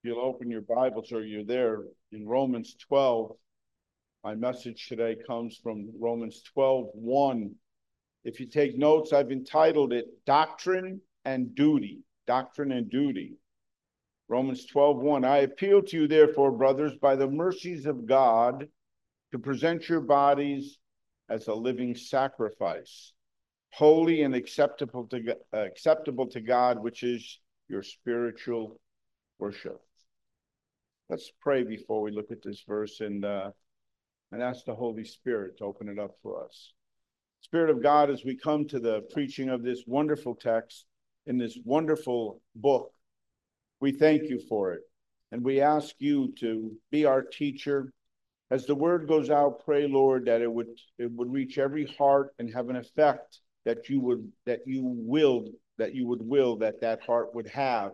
You'll open your Bibles or you're there in Romans 12. My message today comes from Romans 12:1. If you take notes, I've entitled it Doctrine and Duty. Doctrine and Duty. Romans 12:1. I appeal to you, therefore, brothers, by the mercies of God, to present your bodies as a living sacrifice, holy and acceptable to God, which is your spiritual worship. Let's pray before we look at this verse and ask the Holy Spirit to open it up for us. Spirit of God, as we come to the preaching of this wonderful text in this wonderful book, we thank you for it. And we ask you to be our teacher. As the word goes out, pray, Lord, that it would reach every heart and have an effect that you would will that heart would have.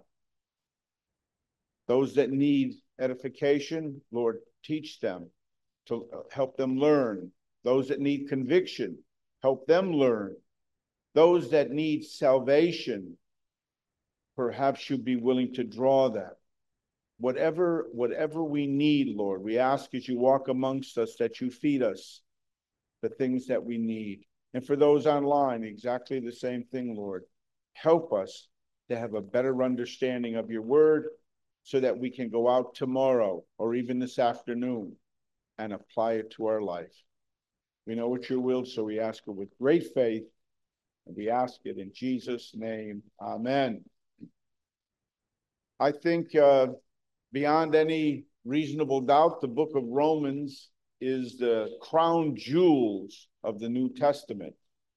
Those that need edification, Lord, teach them to help them learn. Those that need conviction, help them learn. Those that need salvation, perhaps you'd be willing to draw that. Whatever we need, Lord, we ask as you walk amongst us that you feed us the things that we need. And for those online, exactly the same thing, Lord. Help us to have a better understanding of your word so that we can go out tomorrow or even this afternoon and apply it to our life. We know it's your will, so we ask it with great faith, and we ask it in Jesus' name. Amen. I think beyond any reasonable doubt, the book of Romans is the crown jewels of the New Testament.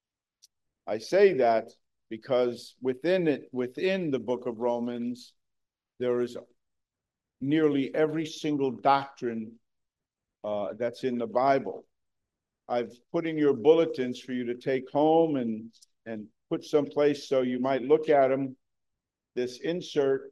I say that because within the book of Romans, there is nearly every single doctrine that's in the Bible. I've put in your bulletins for you to take home and put someplace so you might look at them. This insert,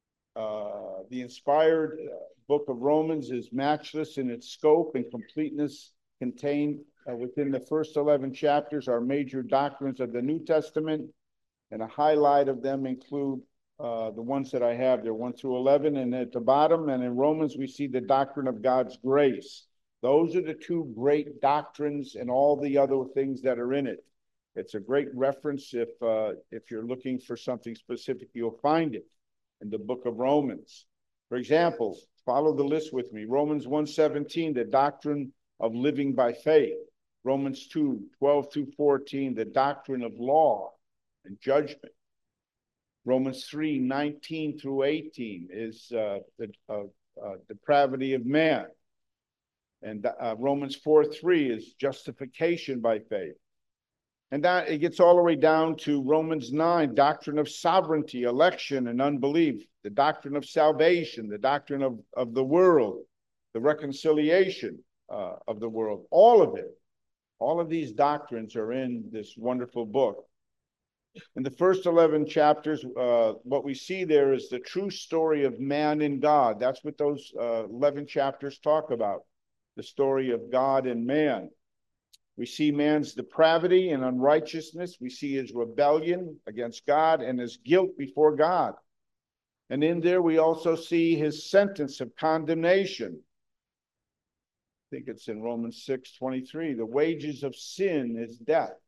the inspired book of Romans, is matchless in its scope and completeness. Contained within the first 11 chapters are major doctrines of the New Testament, and a highlight of them include the ones that I have there, 1 through 11, and at the bottom, and in Romans, we see the doctrine of God's grace. Those are the two great doctrines and all the other things that are in it. It's a great reference. If you're looking for something specific, you'll find it in the book of Romans. For example, follow the list with me. Romans 1:17, the doctrine of living by faith. Romans 2:12 through 14, the doctrine of law and judgment. Romans 3:19 through 18 is the depravity of man. And Romans 4:3 is justification by faith. And that it gets all the way down to Romans 9, doctrine of sovereignty, election, and unbelief, the doctrine of salvation, the doctrine of the world, the reconciliation of the world, all of it. All of these doctrines are in this wonderful book. In the first 11 chapters, what we see there is the true story of man and God. That's what those 11 chapters talk about, the story of God and man. We see man's depravity and unrighteousness. We see his rebellion against God and his guilt before God. And in there, we also see his sentence of condemnation. I think it's in Romans 6:23. The wages of sin is death.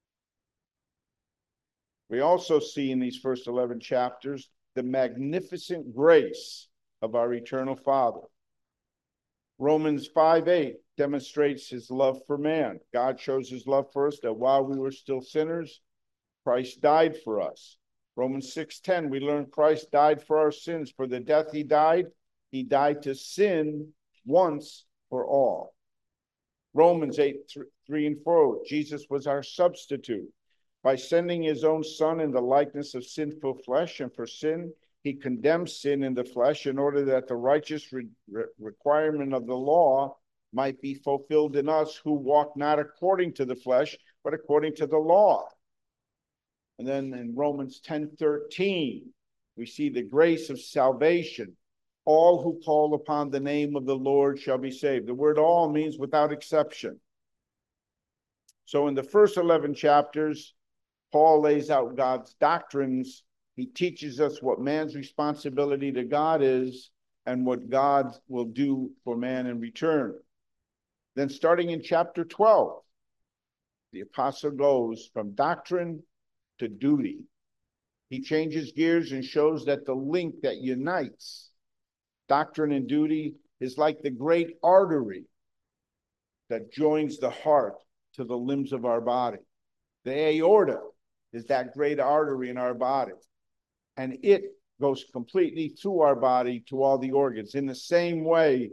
We also see in these first 11 chapters the magnificent grace of our eternal Father. Romans 5:8 demonstrates his love for man. God shows his love for us that while we were still sinners, Christ died for us. Romans 6:10, we learn Christ died for our sins. For the death he died to sin once for all. Romans 8:3 and 4, Jesus was our substitute. By sending his own son in the likeness of sinful flesh, and for sin, he condemned sin in the flesh in order that the righteous requirement of the law might be fulfilled in us who walk not according to the flesh, but according to the law. And then in Romans 10:13, we see the grace of salvation. All who call upon the name of the Lord shall be saved. The word all means without exception. So in the first 11 chapters, Paul lays out God's doctrines. He teaches us what man's responsibility to God is, and what God will do for man in return. Then starting in chapter 12, the apostle goes from doctrine to duty. He changes gears and shows that the link that unites doctrine and duty is like the great artery that joins the heart to the limbs of our body. The aorta is that great artery in our body, and it goes completely through our body to all the organs in the same way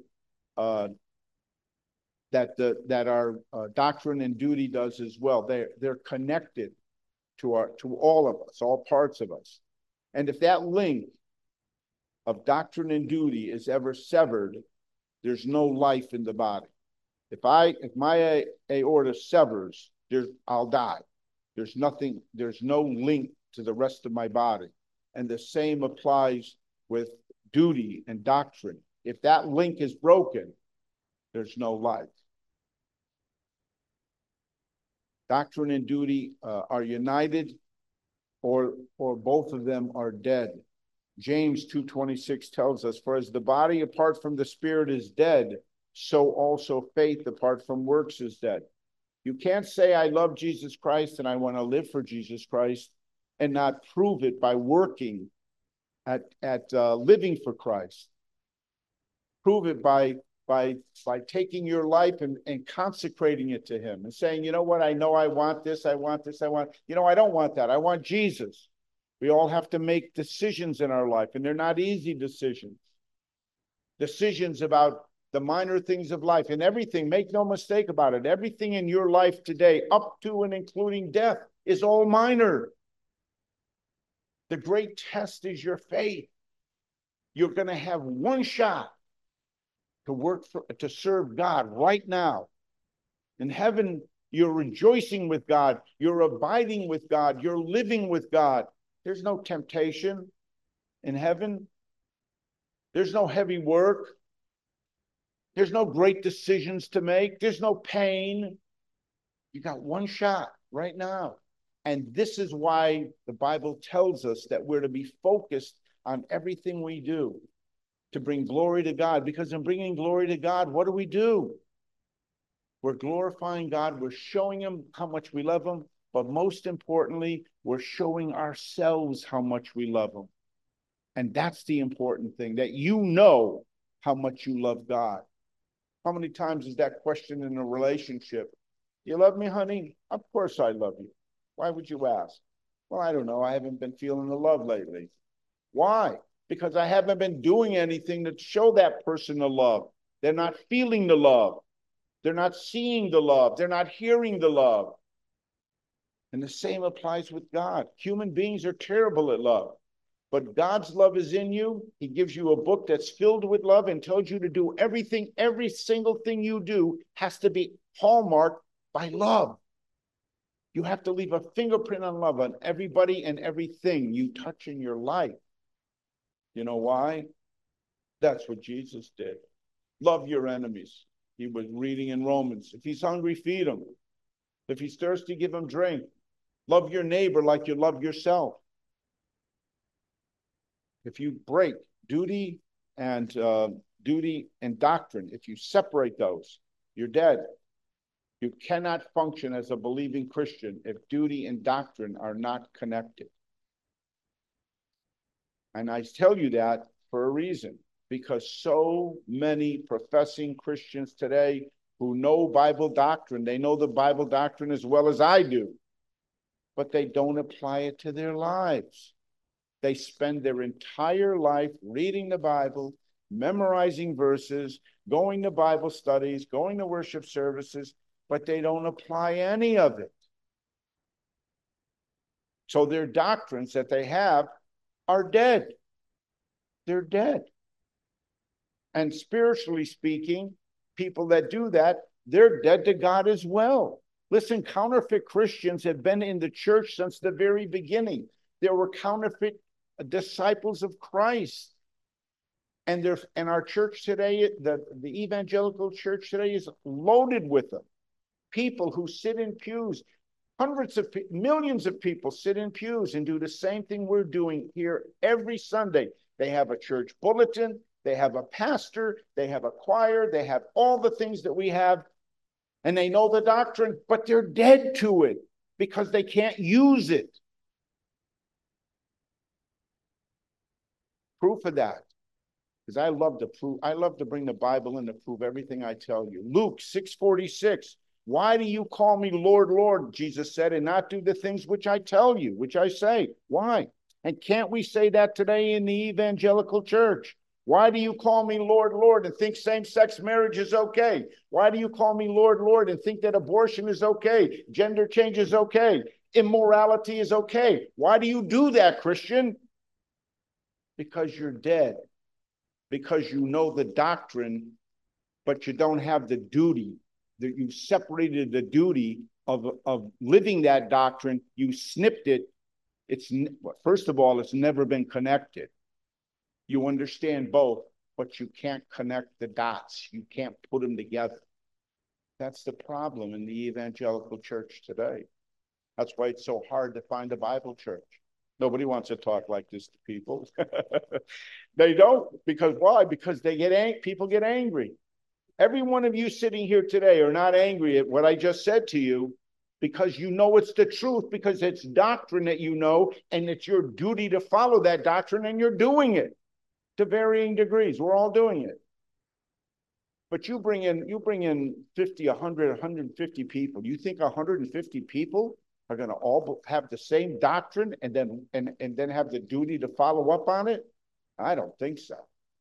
that our doctrine and duty does as well. They're connected to all of us, all parts of us. And if that link of doctrine and duty is ever severed, there's no life in the body. If my aorta severs, I'll die. There's no link to the rest of my body. And the same applies with duty and doctrine. If that link is broken, there's no life. Doctrine and duty are united, or both of them are dead. James 2:26 tells us, for as the body apart from the spirit is dead, so also faith apart from works is dead. You can't say I love Jesus Christ and I want to live for Jesus Christ and not prove it by working at living for Christ. Prove it by taking your life and consecrating it to him and saying, you know what, I know I want this, I want this, I don't want that. I want Jesus. We all have to make decisions in our life, and they're not easy decisions. Decisions about the minor things of life and everything. Make no mistake about it. Everything in your life today, up to and including death, is all minor. The great test is your faith. You're going to have one shot to serve God right now. In heaven, you're rejoicing with God. You're abiding with God. You're living with God. There's no temptation in heaven. There's no heavy work. There's no great decisions to make. There's no pain. You got one shot right now. And this is why the Bible tells us that we're to be focused on everything we do to bring glory to God. Because in bringing glory to God, what do? We're glorifying God. We're showing him how much we love him. But most importantly, we're showing ourselves how much we love him. And that's the important thing, that you know how much you love God. How many times is that question in a relationship? You love me, honey? Of course I love you. Why would you ask? Well, I don't know. I haven't been feeling the love lately. Why? Because I haven't been doing anything to show that person the love. They're not feeling the love. They're not seeing the love. They're not hearing the love. And the same applies with God. Human beings are terrible at love. But God's love is in you. He gives you a book that's filled with love and tells you to do everything. Every single thing you do has to be hallmarked by love. You have to leave a fingerprint on love on everybody and everything you touch in your life. You know why? That's what Jesus did. Love your enemies. He was reading in Romans. If he's hungry, feed him. If he's thirsty, give him drink. Love your neighbor like you love yourself. If you break duty and doctrine, if you separate those, you're dead. You cannot function as a believing Christian if duty and doctrine are not connected. And I tell you that for a reason, because so many professing Christians today who know Bible doctrine, they know the Bible doctrine as well as I do, but they don't apply it to their lives. They spend their entire life reading the Bible, memorizing verses, going to Bible studies, going to worship services, but they don't apply any of it. So their doctrines that they have are dead. They're dead. And spiritually speaking, people that do that, they're dead to God as well. Listen, counterfeit Christians have been in the church since the very beginning. There were counterfeit disciples of Christ. And our church today, the evangelical church today is loaded with them. People who sit in pews, millions of people sit in pews and do the same thing we're doing here every Sunday. They have a church bulletin. they have a pastor, they have a choir, they have all the things that we have, and they know the doctrine, but they're dead to it because they can't use it. Proof of that, because I love to bring the Bible in to prove everything I tell you. Luke 6:46. Why do you call me Lord, Lord, Jesus said, and not do the things which I tell you, which I say? Why? And can't we say that today in the evangelical church? Why do you call me Lord, Lord, and think same-sex marriage is okay? Why do you call me Lord, Lord, and think that abortion is okay? Gender change is okay? Immorality is okay? Why do you do that, Christian? Because you're dead. Because you know the doctrine, but you don't have the duty. That you've separated the duty of living that doctrine. You snipped it. First of all, it's never been connected. You understand both, but you can't connect the dots. You can't put them together. That's the problem in the evangelical church today. That's why it's so hard to find a Bible church. Nobody wants to talk like this to people. They don't. Because why? Because people get angry. Every one of you sitting here today are not angry at what I just said to you because you know it's the truth, because it's doctrine that you know, and it's your duty to follow that doctrine, and you're doing it to varying degrees. We're all doing it. But you bring in 50, 100, 150 people. You think 150 people are going to all have the same doctrine and then have the duty to follow up on it? I don't think so.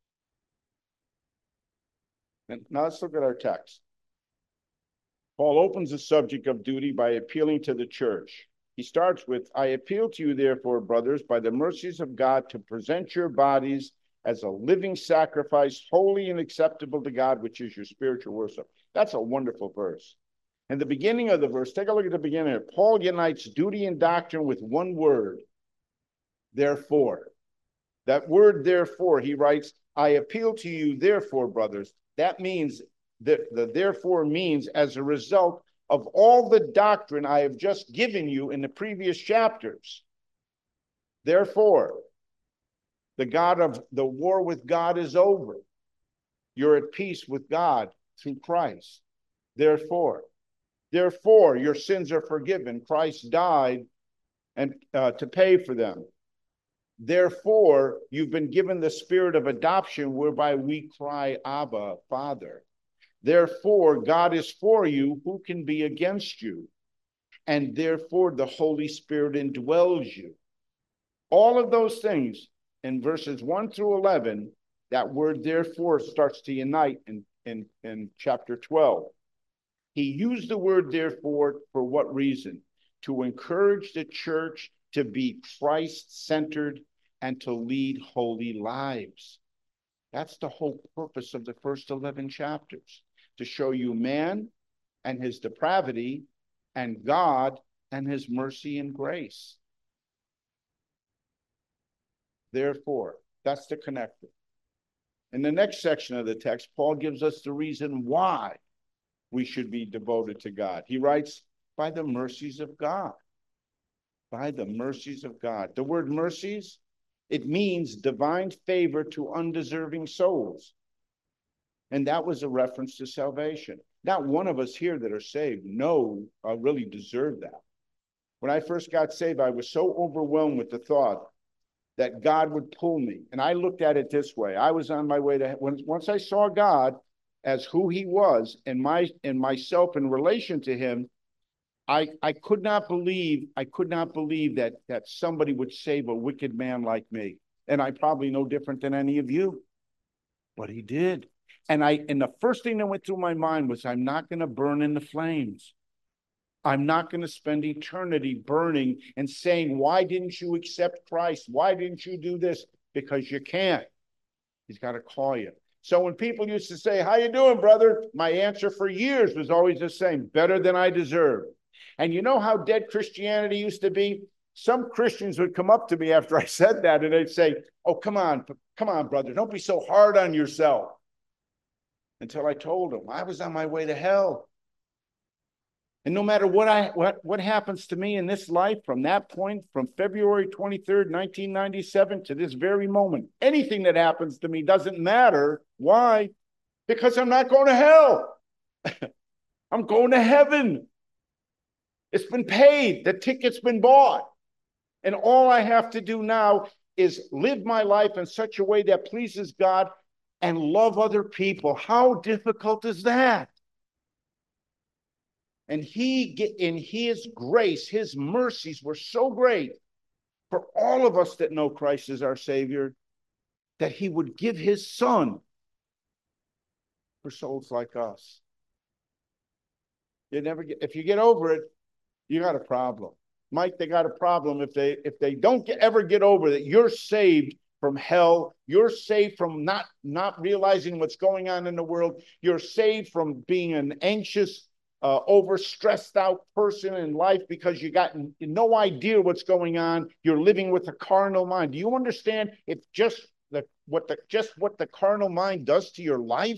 And now let's look at our text. Paul opens the subject of duty by appealing to the church. He starts with, I appeal to you, therefore, brothers, by the mercies of God, to present your bodies as a living sacrifice, holy and acceptable to God, which is your spiritual worship. That's a wonderful verse. And the beginning of the verse, take a look at the beginning. Paul unites duty and doctrine with one word, therefore. That word, therefore, he writes, I appeal to you, therefore, brothers. That means that the therefore means as a result of all the doctrine I have just given you in the previous chapters. Therefore, the war with God is over. You're at peace with God through Christ. Therefore, your sins are forgiven. Christ died and to pay for them. Therefore, you've been given the spirit of adoption, whereby we cry, Abba, Father. Therefore, God is for you. Who can be against you? And therefore, the Holy Spirit indwells you. All of those things in verses 1 through 11, that word therefore starts to unite in chapter 12. He used the word therefore for what reason? To encourage the church to be Christ-centered and to lead holy lives. That's the whole purpose of the first 11 chapters, to show you man and his depravity and God and his mercy and grace. Therefore, that's the connector. In the next section of the text, Paul gives us the reason why we should be devoted to God. He writes, by the mercies of God. By the mercies of God. The word mercies, it means divine favor to undeserving souls. And that was a reference to salvation. Not one of us here that are saved really deserve that. When I first got saved, I was so overwhelmed with the thought that God would pull me. And I looked at it this way. I was on my way to, once I saw God as who he was and myself in relation to him, I could not believe that somebody would save a wicked man like me. And I'm probably no different than any of you. But he did. And the first thing that went through my mind was, I'm not going to burn in the flames. I'm not going to spend eternity burning and saying, why didn't you accept Christ? Why didn't you do this? Because you can't. He's got to call you. So when people used to say, how you doing, brother? My answer for years was always the same, better than I deserve. And you know how dead Christianity used to be? Some Christians would come up to me after I said that, and they'd say, oh, come on, brother, don't be so hard on yourself. Until I told them, I was on my way to hell. And no matter what happens to me in this life from that point, from February 23rd, 1997 to this very moment, anything that happens to me doesn't matter. Why? Because I'm not going to hell. I'm going to heaven. It's been paid. The ticket's been bought. And all I have to do now is live my life in such a way that pleases God and love other people. How difficult is that? And in his grace, his mercies were so great for all of us that know Christ as our Savior, that he would give his son for souls like us. If you get over it, you got a problem. Mike, they got a problem if they don't ever get over that you're saved from hell. You're saved from not realizing what's going on in the world. You're saved from being an anxious, over-stressed out person in life because you got no idea what's going on. You're living with a carnal mind. Do you understand if what the carnal mind does to your life?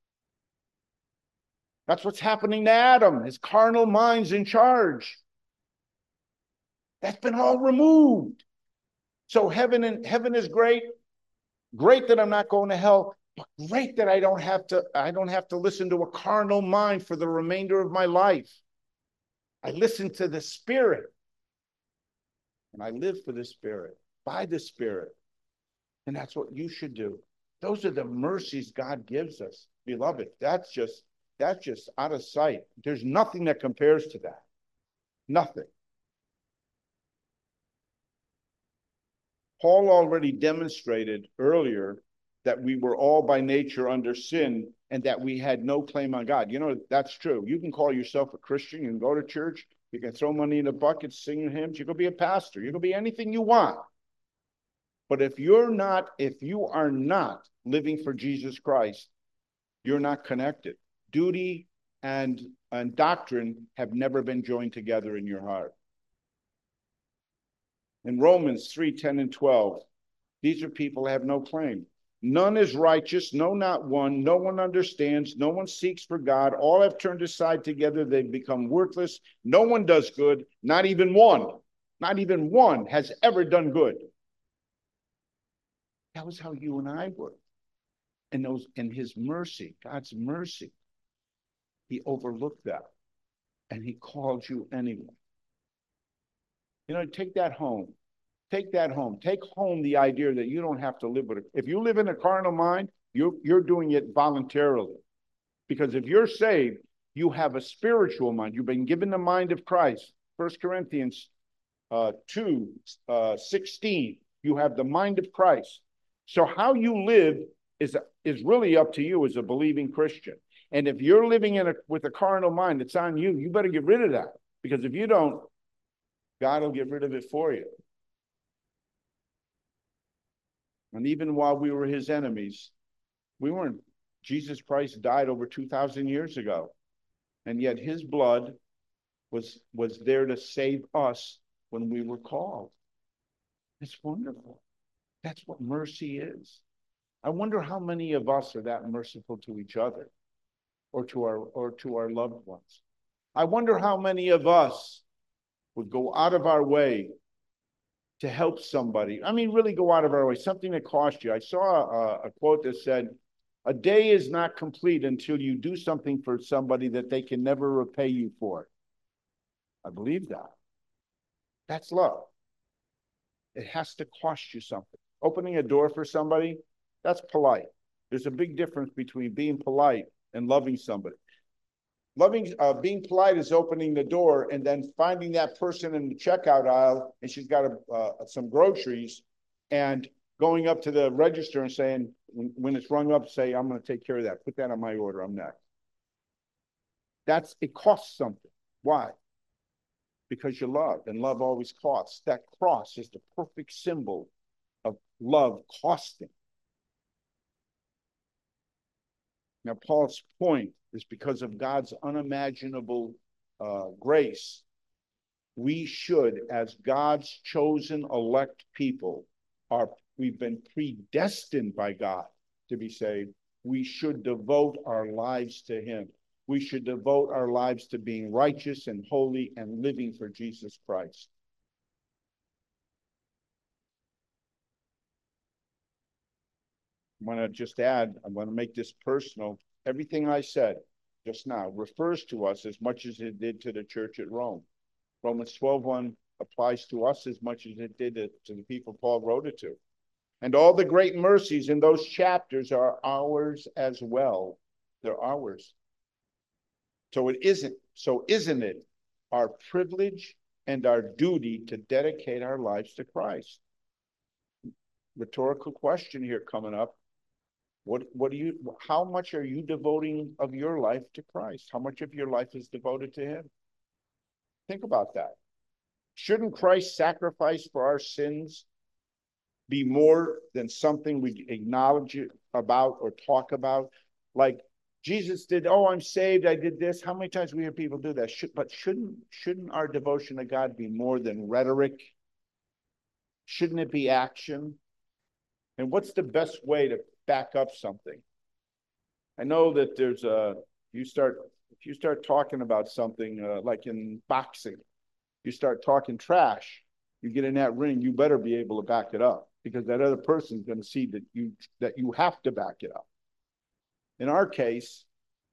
That's what's happening to Adam. His carnal mind's in charge. That's been all removed. So heaven is great. Great that I'm not going to hell, but great that I don't have to listen to a carnal mind for the remainder of my life. I listen to the Spirit. And I live for the Spirit, by the Spirit. And that's what you should do. Those are the mercies God gives us. Beloved, that's just out of sight. There's nothing that compares to that. Nothing. Paul already demonstrated earlier that we were all by nature under sin and that we had no claim on God. You know, that's true. You can call yourself a Christian. You can go to church. You can throw money in a bucket, sing hymns. You can be a pastor. You can be anything you want. But if you are not living for Jesus Christ, you're not connected. Duty and doctrine have never been joined together in your heart. In Romans 3:10 and 12, these are people who have no claim. None is righteous, no, not one. No one understands. No one seeks for God. All have turned aside together. They've become worthless. No one does good, not even one. Not even one has ever done good. That was how you and I were. And his mercy, God's mercy, he overlooked that. And he called you anyway. You know, take that home. Take that home. Take home the idea that you don't have to live with it. If you live in a carnal mind, you're doing it voluntarily. Because if you're saved, you have a spiritual mind. You've been given the mind of Christ. 1 Corinthians 2:16. You have the mind of Christ. So how you live is really up to you as a believing Christian. And if you're living with a carnal mind, it's on you. You better get rid of that. Because if you don't, God will get rid of it for you. And even while we were his enemies, Jesus Christ died over 2,000 years ago. And yet his blood was there to save us when we were called. It's wonderful. That's what mercy is. I wonder how many of us are that merciful to each other or to our loved ones. I wonder how many of us would go out of our way to help somebody. I mean, really go out of our way, something that cost you. I saw a quote that said, a day is not complete until you do something for somebody that they can never repay you for. I believe that. That's love. It has to cost you something. Opening a door for somebody, that's polite. There's a big difference between being polite and loving somebody. Being polite is opening the door and then finding that person in the checkout aisle and she's got some groceries and going up to the register and saying, when it's rung up, say, I'm going to take care of that. Put that on my order. I'm next. It costs something. Why? Because you love, and love always costs. That cross is the perfect symbol of love costing. Now, Paul's point is because of God's unimaginable grace, we should, as God's chosen elect people, we've been predestined by God to be saved. We should devote our lives to him. we should devote our lives to being righteous and holy and living for Jesus Christ. I want to just add, I want to make this personal. Everything I said just now refers to us as much as it did to the church at Rome. Romans 12:1 applies to us as much as it did to the people Paul wrote it to. And all the great mercies in those chapters are ours as well. They're ours. So isn't it our privilege and our duty to dedicate our lives to Christ? Rhetorical question here coming up. How much are you devoting of your life to Christ? How much of your life is devoted to him? Think about that. Shouldn't Christ's sacrifice for our sins be more than something we acknowledge about or talk about? Like Jesus did, oh, I'm saved, I did this. How many times we hear people do that? Shouldn't our devotion to God be more than rhetoric? Shouldn't it be action? And what's the best way to back up something? I know that there's if you start talking about something like in boxing, you start talking trash, you get in that ring, you better be able to back it up, because that other person's going to see that you have to back it up. In our case,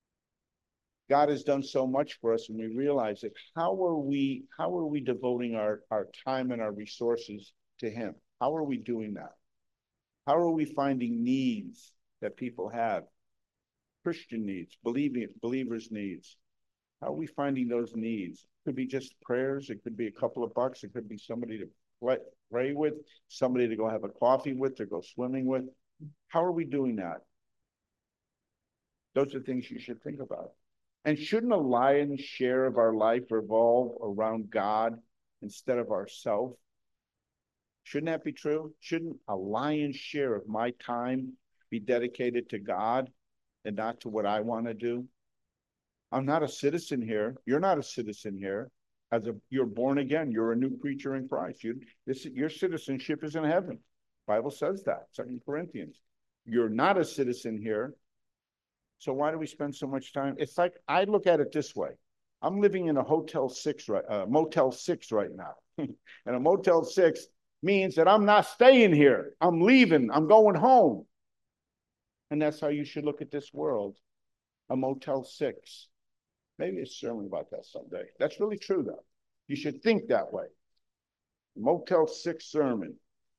God has done so much for us, and we realize it. How are we devoting our time and our resources to him? How are we doing that? How are we finding needs that people have? Christian needs, believers' needs. How are we finding those needs? It could be just prayers. It could be a couple of bucks. It could be somebody to pray with, somebody to go have a coffee with, or go swimming with. How are we doing that? Those are things you should think about. And shouldn't a lion's share of our life revolve around God instead of ourselves? Shouldn't that be true? Shouldn't a lion's share of my time be dedicated to God and not to what I want to do? I'm not a citizen here. You're not a citizen here. You're born again. You're a new creature in Christ. Your citizenship is in heaven. The Bible says that, 2 Corinthians. You're not a citizen here. So why do we spend so much time? It's like, I look at it this way. I'm living in a Motel 6 right now. And a Motel 6 means that I'm not staying here. I'm leaving. I'm going home. And that's how you should look at this world. A Motel 6. Maybe a sermon about that someday. That's really true, though. You should think that way. Motel 6 sermon.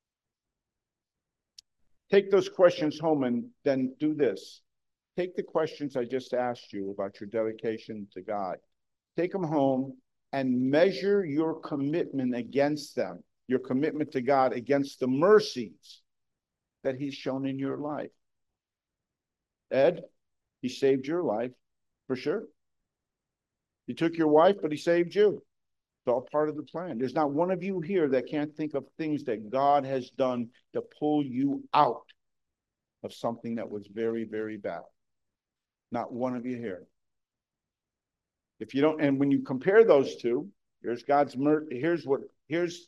Take those questions home and then do this. Take the questions I just asked you about your dedication to God. Take them home and measure your commitment against them, your commitment to God against the mercies that he's shown in your life. Ed, he saved your life, for sure. He took your wife, but he saved you. It's all part of the plan. There's not one of you here that can't think of things that God has done to pull you out of something that was very, very bad. Not one of you here. If you don't, and when you compare those two, here's God's here's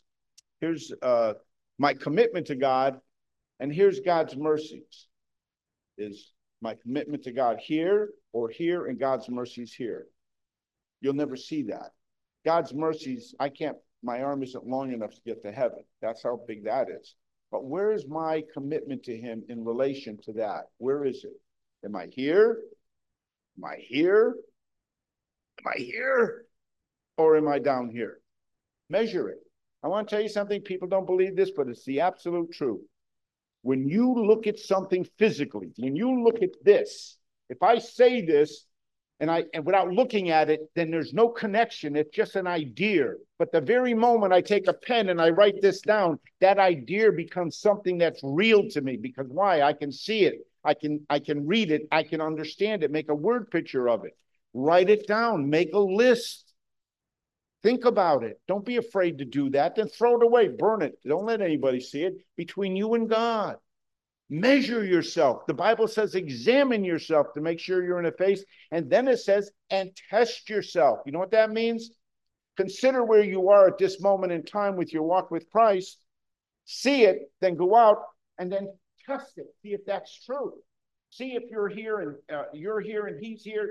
my commitment to God, and here's God's mercies. Is my commitment to God here or here, and God's mercies here. You'll never see that. God's mercies, my arm isn't long enough to get to heaven. That's how big that is. But where is my commitment to him in relation to that? Where is it? Am I here? Am I here? Am I here? Or am I down here? Measure it. I want to tell you something. People don't believe this, but it's the absolute truth. When you look at something physically, when you look at this, if I say this and without looking at it, then there's no connection. It's just an idea. But the very moment I take a pen and I write this down, that idea becomes something that's real to me. Because why? I can see it. I can read it. I can understand it. Make a word picture of it. Write it down. Make a list. Think about it. Don't be afraid to do that. Then throw it away. Burn it. Don't let anybody see it. Between you and God. Measure yourself. The Bible says examine yourself to make sure you're in the faith. And then it says, and test yourself. You know what that means? Consider where you are at this moment in time with your walk with Christ. See it, then go out and then test it. See if that's true. See if you're here and he's here.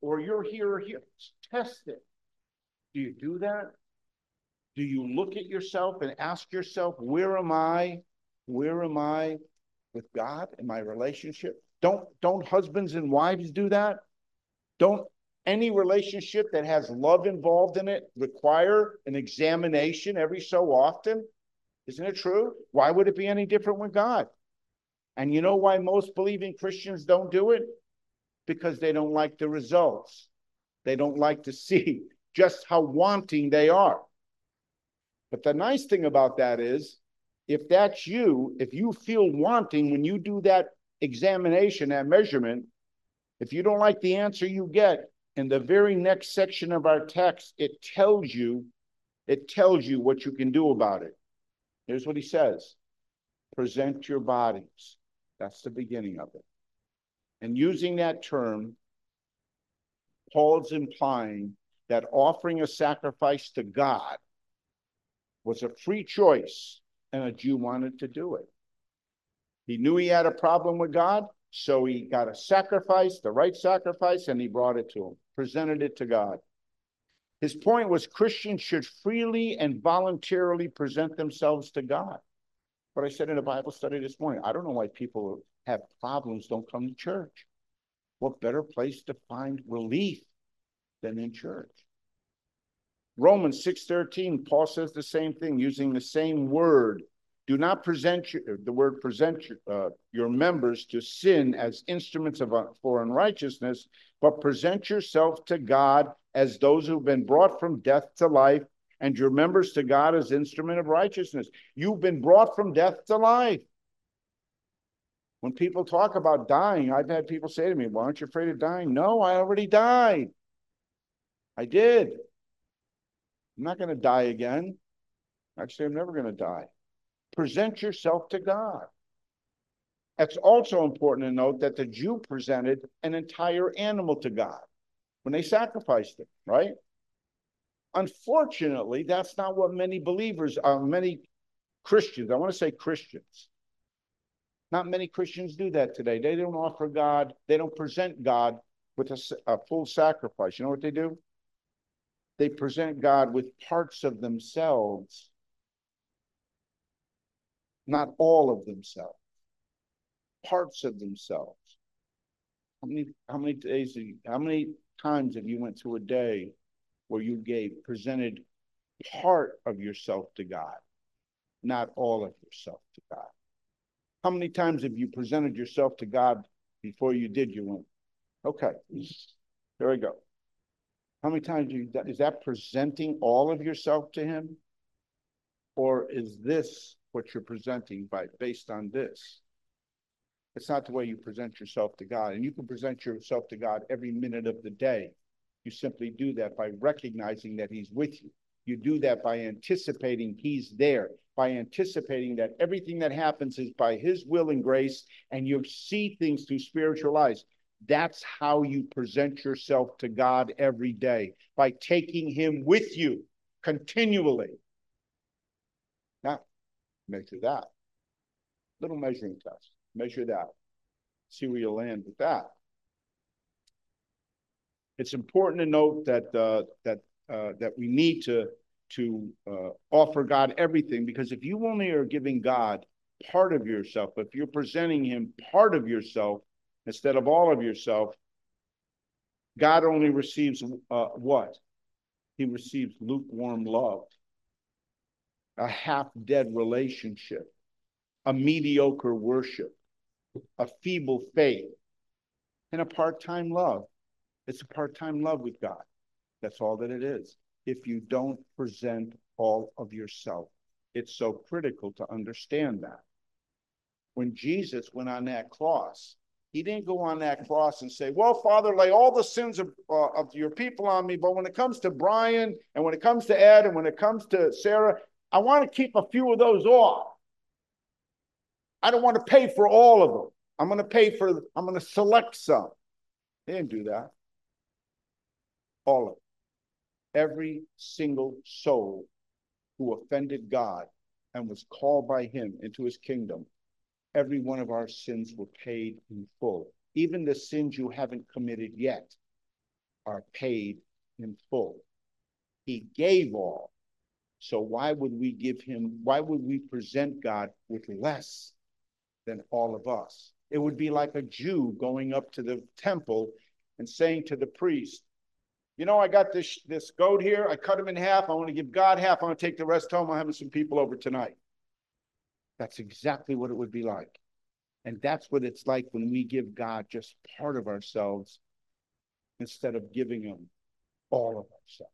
or you're here or here. Test it. Do you do that? Do you look at yourself and ask yourself, where am I? Where am I with God in my relationship? Don't husbands and wives do that? Don't any relationship that has love involved in it require an examination every so often? Isn't it true? Why would it be any different with God? And you know why most believing Christians don't do it? Because they don't like the results. They don't like to see just how wanting they are. But the nice thing about that is, if that's you, if you feel wanting when you do that examination, that measurement, if you don't like the answer you get, in the very next section of our text, it tells you what you can do about it. Here's what he says. Present your bodies. That's the beginning of it. And using that term, Paul's implying that offering a sacrifice to God was a free choice, and a Jew wanted to do it. He knew he had a problem with God, so he got a sacrifice, the right sacrifice, and he brought it to him, presented it to God. His point was Christians should freely and voluntarily present themselves to God. What I said in a Bible study this morning, I don't know why people have problems, don't come to church. What better place to find relief than in church? Romans 6:13, Paul says the same thing, using the same word. Do not present your members to sin as instruments for unrighteousness, but present yourself to God as those who've been brought from death to life, and your members to God as instrument of righteousness. You've been brought from death to life. When people talk about dying, I've had people say to me, "Well, aren't you afraid of dying?" No, I already died. I did. I'm not going to die again. Actually, I'm never going to die. Present yourself to God. It's also important to note that the Jew presented an entire animal to God when they sacrificed it, right? Unfortunately, that's not what many believers, many Christians, I want to say Christians, not many Christians do that today. They don't offer God, they don't present God with a full sacrifice. You know what they do? They present God with parts of themselves, not all of themselves, parts of themselves. How many times have you went through a day where you presented part of yourself to God, not all of yourself to God? How many times have you presented yourself to God before you did your went, okay, there we go. How many times is that presenting all of yourself to him? Or is this what you're presenting based on this? It's not the way you present yourself to God. And you can present yourself to God every minute of the day. You simply do that by recognizing that he's with you. You do that by anticipating he's there, by anticipating that everything that happens is by his will and grace, and you see things through spiritual eyes. That's how you present yourself to God every day, by taking him with you continually. Now, measure that. Little measuring test. Measure that. See where you land with that. It's important to note that we need to offer God everything, because if you only are giving God part of yourself, if you're presenting him part of yourself instead of all of yourself, God only receives what? He receives lukewarm love, a half-dead relationship, a mediocre worship, a feeble faith, and a part-time love. It's a part-time love with God. That's all that it is. If you don't present all of yourself, it's so critical to understand that. When Jesus went on that cross, he didn't go on that cross and say, "Well, Father, lay all the sins of your people on me, but when it comes to Brian, and when it comes to Ed, and when it comes to Sarah, I want to keep a few of those off. I don't want to pay for all of them. I'm going to select some." He didn't do that. All of it. Every single soul who offended God and was called by him into his kingdom, every one of our sins were paid in full. Even the sins you haven't committed yet. are paid in full. He gave all. So why would we present God with less than all of us? It would be like a Jew going up to the temple and saying to the priest, you know, I got this goat here. I cut him in half. I want to give God half. I want to take the rest home. I'm having some people over tonight. That's exactly what it would be like. And that's what it's like when we give God just part of ourselves instead of giving him all of ourselves.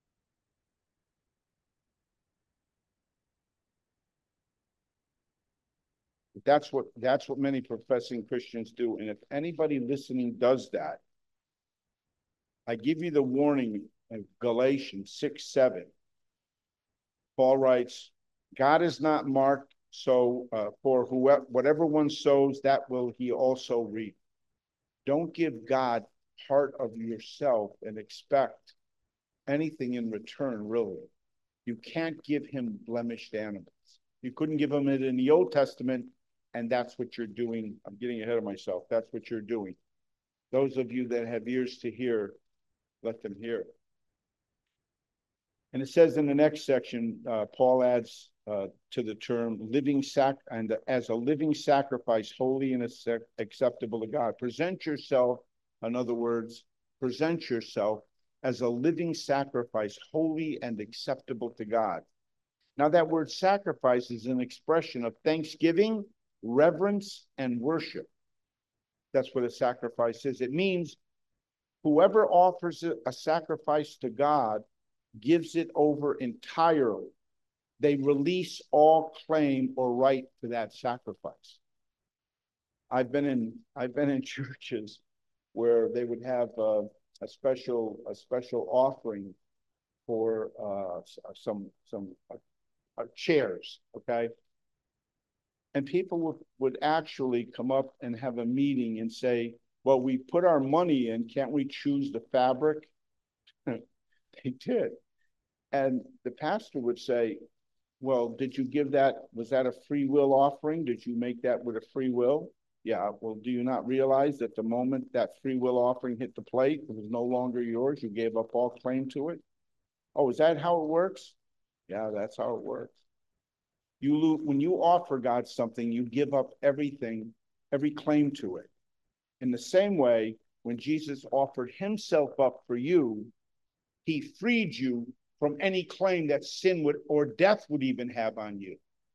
That's what many professing Christians do. And if anybody listening does that, I give you the warning of Galatians 6:7. Paul writes, God is not marked, so for whatever one sows, that will he also reap. Don't give God part of yourself and expect anything in return, really. You can't give him blemished animals. You couldn't give him it in the Old Testament, and that's what you're doing. I'm getting ahead of myself. That's what you're doing. Those of you that have ears to hear, let them hear. And it says in the next section, Paul adds to the term living as a living sacrifice, holy and acceptable to God. Present yourself, in other words, present yourself as a living sacrifice, holy and acceptable to God. Now that word sacrifice is an expression of thanksgiving, reverence, and worship. That's what a sacrifice is. It means whoever offers a sacrifice to God gives it over entirely. They release all claim or right to that sacrifice. I've been in churches where they would have a special offering for some chairs, okay? And people would actually come up and have a meeting and say, well, we put our money in, can't we choose the fabric? They did. And the pastor would say, well, did you give that, was that a free will offering? Did you make that with a free will? Yeah, well, do you not realize that the moment that free will offering hit the plate, it was no longer yours, you gave up all claim to it? Oh, is that how it works? Yeah, that's how it works. When you offer God something, you give up everything, every claim to it. In the same way, when Jesus offered himself up for you, he freed you from any claim that sin would or death would even have on you.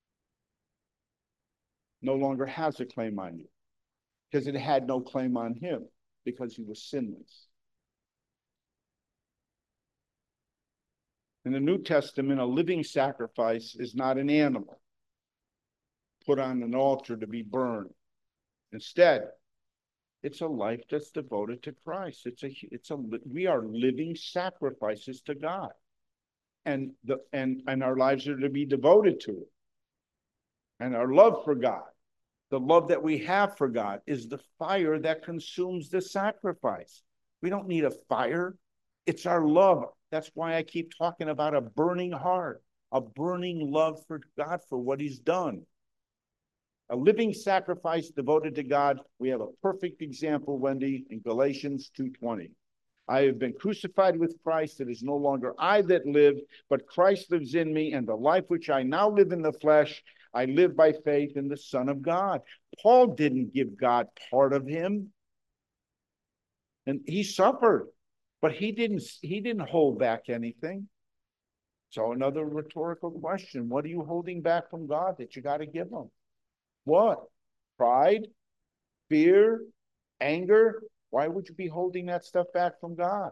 No longer has a claim on you because it had no claim on him because he was sinless. In the New Testament, a living sacrifice is not an animal put on an altar to be burned. Instead, it's a life that's devoted to Christ. We are living sacrifices to God. And our lives are to be devoted to it. And our love for God, the love that we have for God, is the fire that consumes the sacrifice. We don't need a fire. It's our love. That's why I keep talking about a burning heart, a burning love for God for what he's done. A living sacrifice devoted to God. We have a perfect example, Wendy, in Galatians 2:20. I have been crucified with Christ. It is no longer I that live, but Christ lives in me, and the life which I now live in the flesh, I live by faith in the Son of God. Paul didn't give God part of him. And he suffered, but he didn't hold back anything. So another rhetorical question, what are you holding back from God that you got to give him? What? Pride? Fear? Anger? Why would you be holding that stuff back from God?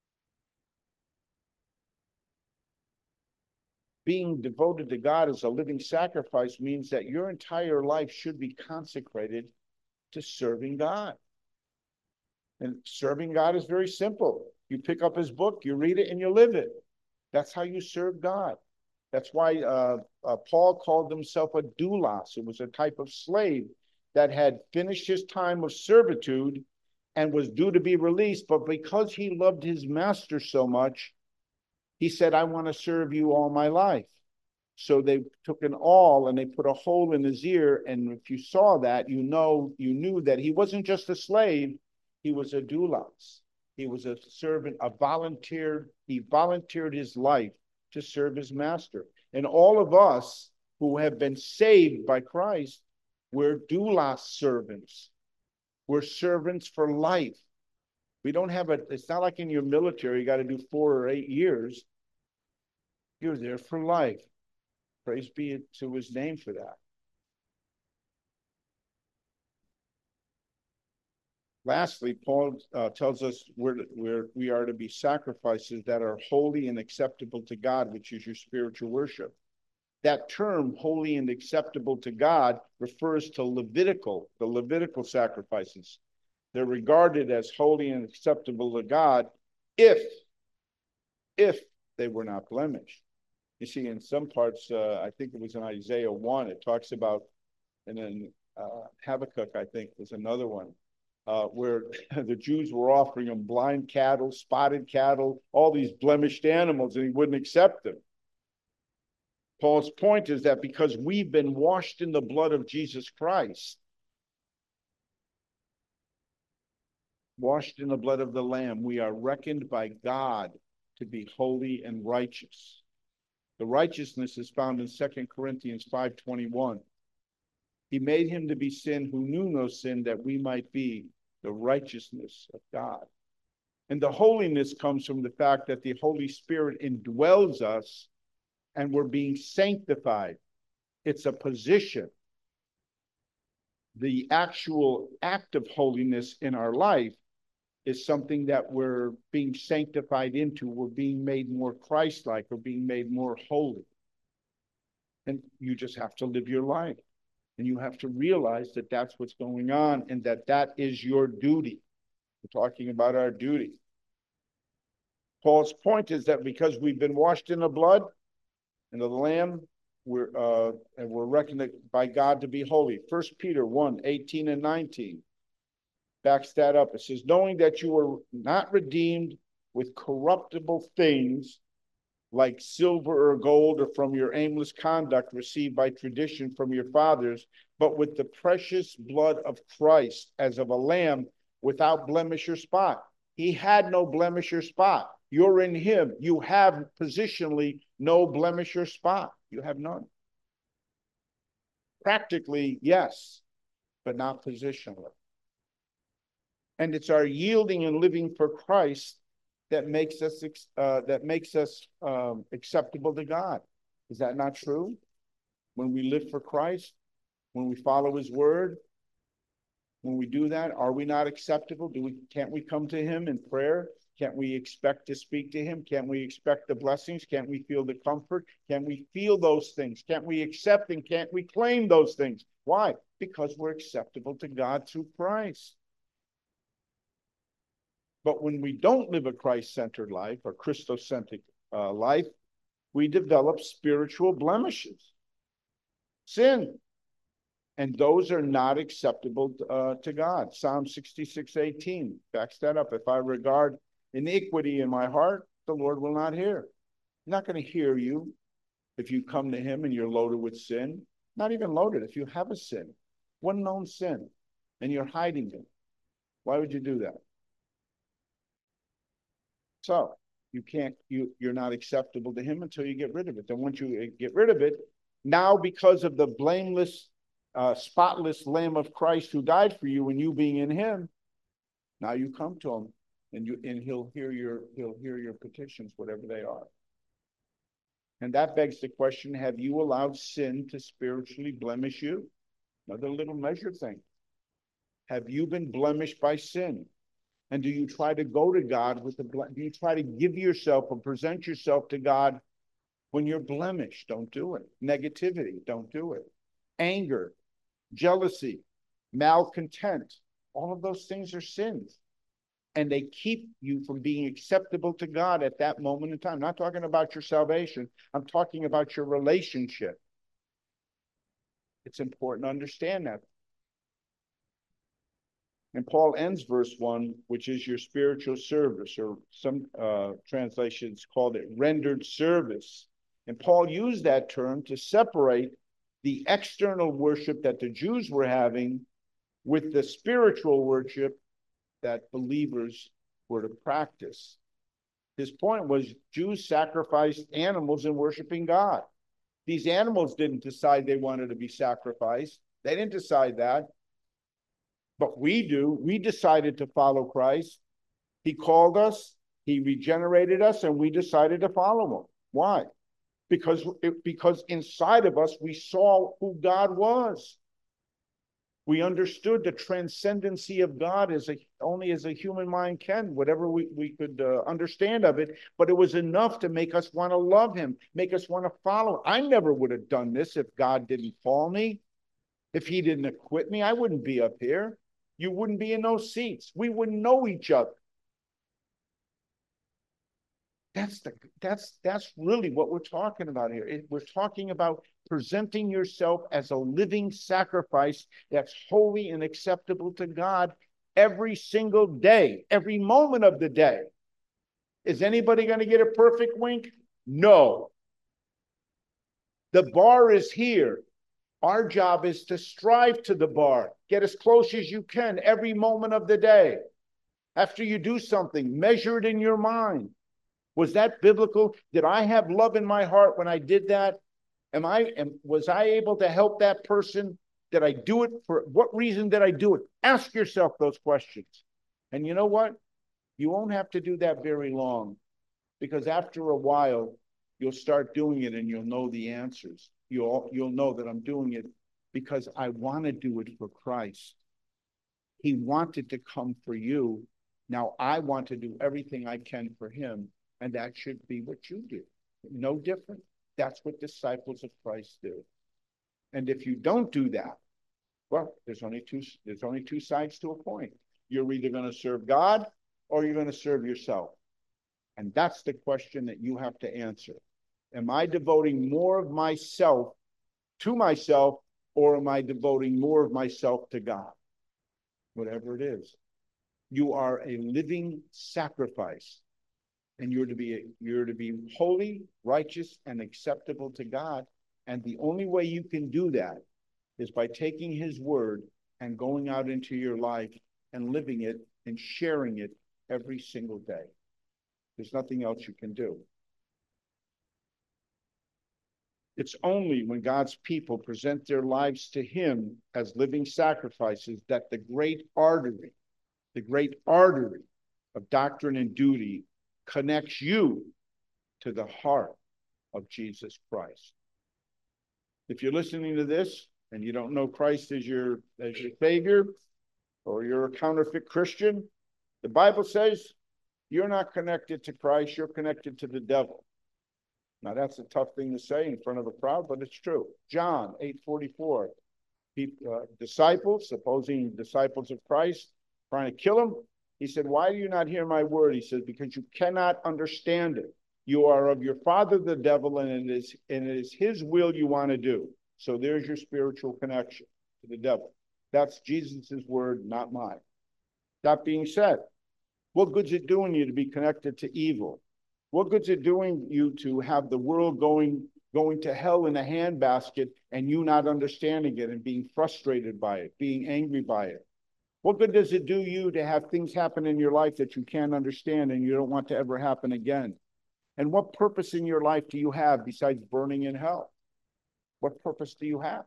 Being devoted to God as a living sacrifice means that your entire life should be consecrated to serving God. And serving God is very simple. You pick up his book, you read it, and you live it. That's how you serve God. That's why Paul called himself a doulos. It was a type of slave that had finished his time of servitude and was due to be released. But because he loved his master so much, he said, I want to serve you all my life. So they took an awl and they put a hole in his ear. And if you saw that, you knew that he wasn't just a slave, he was a doulos. He was a servant, he volunteered his life to serve his master. And all of us who have been saved by Christ, we're doulos servants. We're servants for life. We don't have it's not like in your military, you got to do 4 or 8 years. You're there for life. Praise be to his name for that. Lastly, Paul tells us we are to be sacrifices that are holy and acceptable to God, which is your spiritual worship. That term, holy and acceptable to God, refers to the Levitical sacrifices. They're regarded as holy and acceptable to God if they were not blemished. You see, in some parts, I think it was in Isaiah 1, it talks about, and then Habakkuk, I think, was another one, where the Jews were offering him blind cattle, spotted cattle, all these blemished animals, and he wouldn't accept them. Paul's point is that because we've been washed in the blood of Jesus Christ, washed in the blood of the Lamb, we are reckoned by God to be holy and righteous. The righteousness is found in 2 Corinthians 5:21. He made him to be sin who knew no sin, that we might be the righteousness of God. And the holiness comes from the fact that the Holy Spirit indwells us and we're being sanctified. It's a position. The actual act of holiness in our life is something that we're being sanctified into. We're being made more Christ-like. We're being made more holy. And you just have to live your life. And you have to realize that that's what's going on and that is your duty. We're talking about our duty. Paul's point is that because we've been washed in the blood and of the Lamb, we're reckoned by God to be holy. 1 Peter 1:18 and 19 backs that up. It says, knowing that you were not redeemed with corruptible things like silver or gold, or from your aimless conduct received by tradition from your fathers, but with the precious blood of Christ, as of a lamb without blemish or spot. He had no blemish or spot. You're in him. You have positionally no blemish or spot. You have none. Practically, yes, but not positionally. And it's our yielding and living for Christ that makes us acceptable to God. Is that not true? When we live for Christ, when we follow his word, when we do that, are we not acceptable? Can't we come to him in prayer? Can't we expect to speak to him? Can't we expect the blessings? Can't we feel the comfort? Can't we feel those things? Can't we accept and can't we claim those things? Why? Because we're acceptable to God through Christ. But when we don't live a Christ-centered life or Christocentric life, we develop spiritual blemishes, sin. And those are not acceptable to God. Psalm 66:18 backs that up. If I regard iniquity in my heart, the Lord will not hear. He's not going to hear you if you come to him and you're loaded with sin. Not even loaded. If you have a sin, one known sin, and you're hiding it, why would you do that? So you're not acceptable to him until you get rid of it. Then once you get rid of it, now because of the blameless, spotless Lamb of Christ who died for you and you being in him, now you come to him and he'll hear your petitions, whatever they are. And that begs the question, have you allowed sin to spiritually blemish you? Another little measure thing. Have you been blemished by sin? And do you try to go to God do you try to give yourself or present yourself to God when you're blemished? Don't do it. Negativity, don't do it. Anger, jealousy, malcontent, all of those things are sins. And they keep you from being acceptable to God at that moment in time. I'm not talking about your salvation. I'm talking about your relationship. It's important to understand that. And Paul ends verse 1, which is your spiritual service, or some translations called it rendered service. And Paul used that term to separate the external worship that the Jews were having with the spiritual worship that believers were to practice. His point was Jews sacrificed animals in worshiping God. These animals didn't decide they wanted to be sacrificed. They didn't decide that. But we do. We decided to follow Christ. He called us, he regenerated us, and we decided to follow him. Why? Because inside of us, we saw who God was. We understood the transcendency of God only as a human mind can, whatever we could understand of it. But it was enough to make us want to love him, make us want to follow him. I never would have done this if God didn't call me. If he didn't equip me, I wouldn't be up here. You wouldn't be in those seats. We wouldn't know each other. That's really what we're talking about here. We're talking about presenting yourself as a living sacrifice that's holy and acceptable to God every single day, every moment of the day. Is anybody going to get a perfect wink? No. The bar is here. Our job is to strive to the bar. Get as close as you can every moment of the day. After you do something, measure it in your mind. Was that biblical? Did I have love in my heart when I did that? Was I able to help that person? Did I do it for what reason did I do it? Ask yourself those questions. And you know what? You won't have to do that very long, because after a while, you'll start doing it and you'll know the answers. You'll know that I'm doing it because I want to do it for Christ. He wanted to come for you. Now I want to do everything I can for him. And that should be what you do. No different. That's what disciples of Christ do. And if you don't do that, well, there's only two sides to a coin. You're either going to serve God or you're going to serve yourself. And that's the question that you have to answer. Am I devoting more of myself to myself, or am I devoting more of myself to God? Whatever it is. You are a living sacrifice. And you're to be holy, righteous, and acceptable to God. And the only way you can do that is by taking his word and going out into your life and living it and sharing it every single day. There's nothing else you can do. It's only when God's people present their lives to him as living sacrifices that the great artery of doctrine and duty connects you to the heart of Jesus Christ. If you're listening to this and you don't know Christ as your Savior, or you're a counterfeit Christian, the Bible says you're not connected to Christ, you're connected to the devil. Now that's a tough thing to say in front of a crowd, but it's true. John 8:44. Disciples, supposing disciples of Christ, trying to kill him. He said, why do you not hear my word? He says, because you cannot understand it. You are of your father, the devil, and it is his will you want to do. So there's your spiritual connection to the devil. That's Jesus' word, not mine. That being said, what good's it doing you to be connected to evil? What good's it doing you to have the world going to hell in a handbasket and you not understanding it and being frustrated by it, being angry by it? What good does it do you to have things happen in your life that you can't understand and you don't want to ever happen again? And what purpose in your life do you have besides burning in hell? What purpose do you have?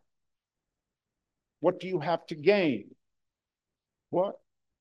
What do you have to gain? What?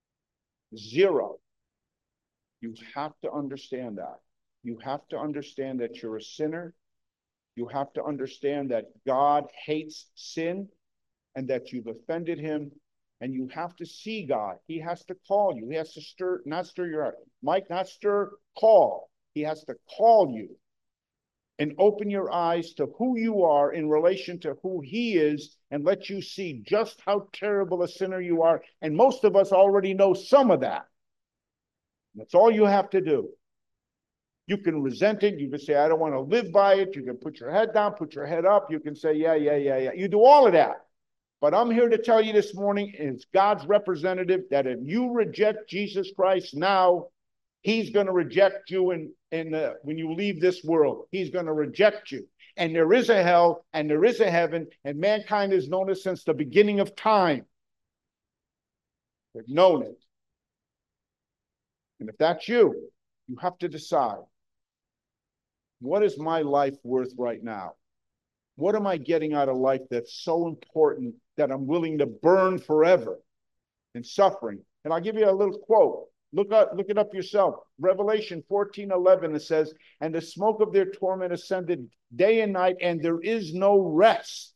Zero. You have to understand that. You have to understand that you're a sinner. You have to understand that God hates sin and that you've offended him. And you have to see God. He has to call you. He has to not stir your heart. Mike, not stir, call. He has to call you and open your eyes to who you are in relation to who he is and let you see just how terrible a sinner you are. And most of us already know some of that. That's all you have to do. You can resent it. You can say, I don't want to live by it. You can put your head down, put your head up. You can say, yeah. You do all of that. But I'm here to tell you this morning, as God's representative, that if you reject Jesus Christ now, he's going to reject you when you leave this world. He's going to reject you. And there is a hell and there is a heaven, and mankind has known it since the beginning of time. They've known it. And if that's you, you have to decide, what is my life worth right now? What am I getting out of life that's so important that I'm willing to burn forever in suffering? And I'll give you a little quote. Look it up yourself. Revelation 14:11, it says, and the smoke of their torment ascended day and night, and there is no rest.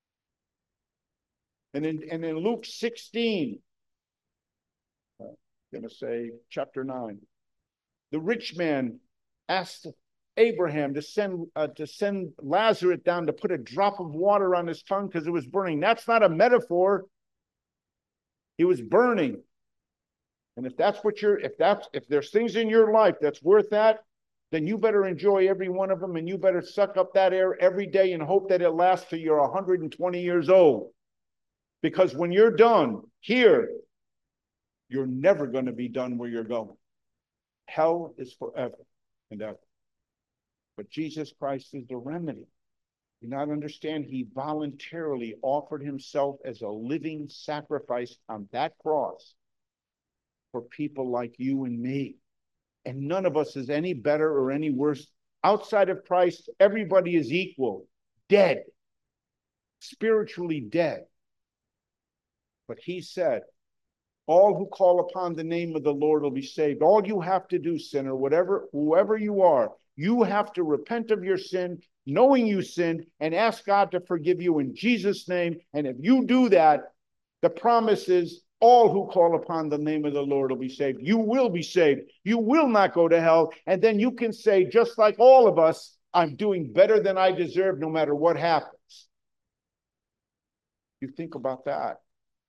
And in Luke 16, I'm going to say chapter 9, the rich man asked Abraham to send Lazarus down to put a drop of water on his tongue because it was burning. That's not a metaphor. He was burning. And if there's things in your life that's worth that, then you better enjoy every one of them, and you better suck up that air every day and hope that it lasts till you're 120 years old. Because when you're done here, you're never going to be done where you're going. Hell is forever and ever. But Jesus Christ is the remedy. Do not understand? He voluntarily offered himself as a living sacrifice on that cross for people like you and me. And none of us is any better or any worse. Outside of Christ, everybody is equal, dead, spiritually dead. But he said, all who call upon the name of the Lord will be saved. All you have to do, sinner, whoever you are, you have to repent of your sin, knowing you sinned, and ask God to forgive you in Jesus' name. And if you do that, the promise is all who call upon the name of the Lord will be saved. You will be saved. You will not go to hell. And then you can say, just like all of us, I'm doing better than I deserve no matter what happens. You think about that.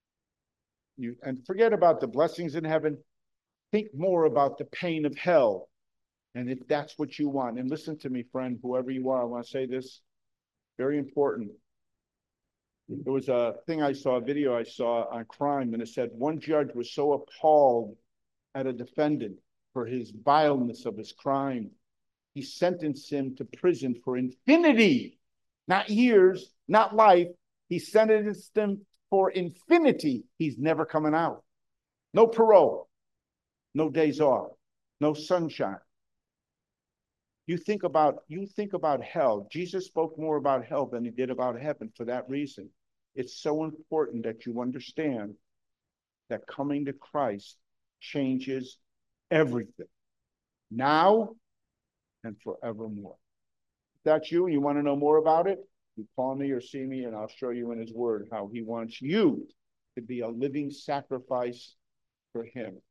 And forget about the blessings in heaven. Think more about the pain of hell. And if that's what you want. And listen to me, friend, whoever you are, I want to say this. Very important. There was a video I saw on crime, and it said one judge was so appalled at a defendant for his vileness of his crime, he sentenced him to prison for infinity, not years, not life. He sentenced him for infinity. He's never coming out. No parole, no days off, no sunshine. You think about hell. Jesus spoke more about hell than he did about heaven for that reason. It's so important that you understand that coming to Christ changes everything, now and forevermore. If that's you and you want to know more about it, you call me or see me, and I'll show you in his word how he wants you to be a living sacrifice for him.